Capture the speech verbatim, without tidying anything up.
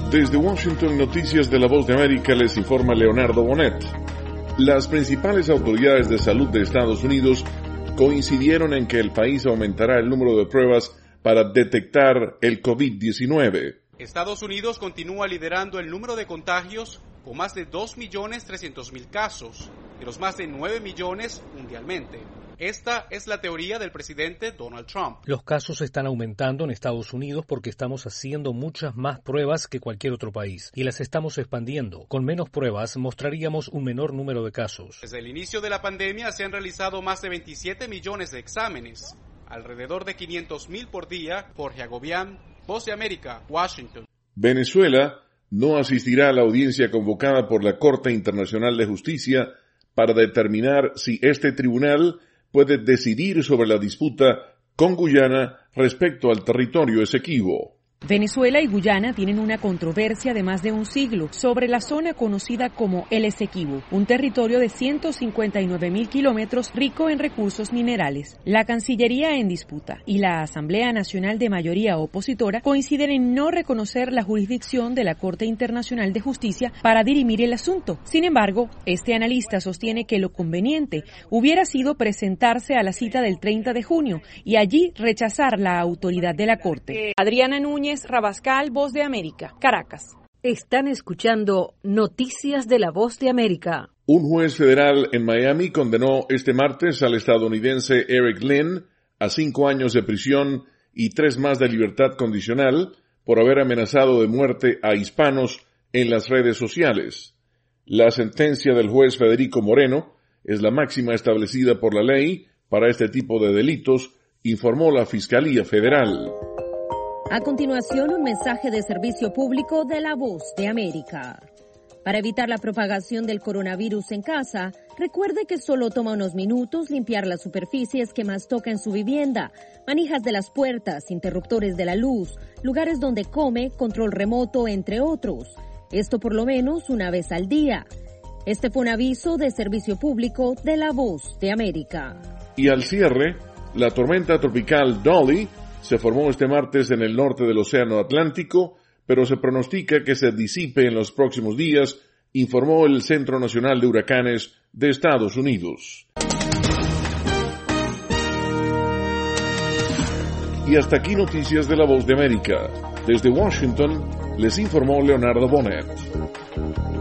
Desde Washington, Noticias de la Voz de América, les informa Leonardo Bonet. Las principales autoridades de salud de Estados Unidos coincidieron en que el país aumentará el número de pruebas para detectar el covid diecinueve. Estados Unidos continúa liderando el número de contagios con más de dos millones trescientos mil casos, de los más de nueve millones mundialmente. Esta es la teoría del presidente Donald Trump. Los casos están aumentando en Estados Unidos porque estamos haciendo muchas más pruebas que cualquier otro país y las estamos expandiendo. Con menos pruebas mostraríamos un menor número de casos. Desde el inicio de la pandemia se han realizado más de veintisiete millones de exámenes, alrededor de quinientos mil por día. Jorge Agobián, Voz de América, Washington. Venezuela no asistirá a la audiencia convocada por la Corte Internacional de Justicia para determinar si este tribunal puede decidir sobre la disputa con Guyana respecto al territorio Esequibo. Venezuela y Guyana tienen una controversia de más de un siglo sobre la zona conocida como el Esequibo, un territorio de ciento cincuenta y nueve mil kilómetros rico en recursos minerales. La Cancillería en disputa y la Asamblea Nacional de mayoría opositora coinciden en no reconocer la jurisdicción de la Corte Internacional de Justicia para dirimir el asunto. Sin embargo, este analista sostiene que lo conveniente hubiera sido presentarse a la cita del treinta de junio y allí rechazar la autoridad de la Corte. Adriana Núñez Rabascal, Voz de América, Caracas. Están escuchando Noticias de la Voz de América. Un juez federal en Miami condenó este martes al estadounidense Eric Lynn a cinco años de prisión y tres más de libertad condicional por haber amenazado de muerte a hispanos en las redes sociales. La sentencia del juez Federico Moreno es la máxima establecida por la ley para este tipo de delitos, informó la Fiscalía Federal. A continuación, un mensaje de servicio público de la Voz de América. Para evitar la propagación del coronavirus en casa, recuerde que solo toma unos minutos limpiar las superficies que más toca en su vivienda, manijas de las puertas, interruptores de la luz, lugares donde come, control remoto, entre otros. Esto por lo menos una vez al día. Este fue un aviso de servicio público de la Voz de América. Y al cierre, la tormenta tropical Dolly se formó este martes en el norte del Océano Atlántico, pero se pronostica que se disipe en los próximos días, informó el Centro Nacional de Huracanes de Estados Unidos. Y hasta aquí Noticias de la Voz de América. Desde Washington, les informó Leonardo Bonet.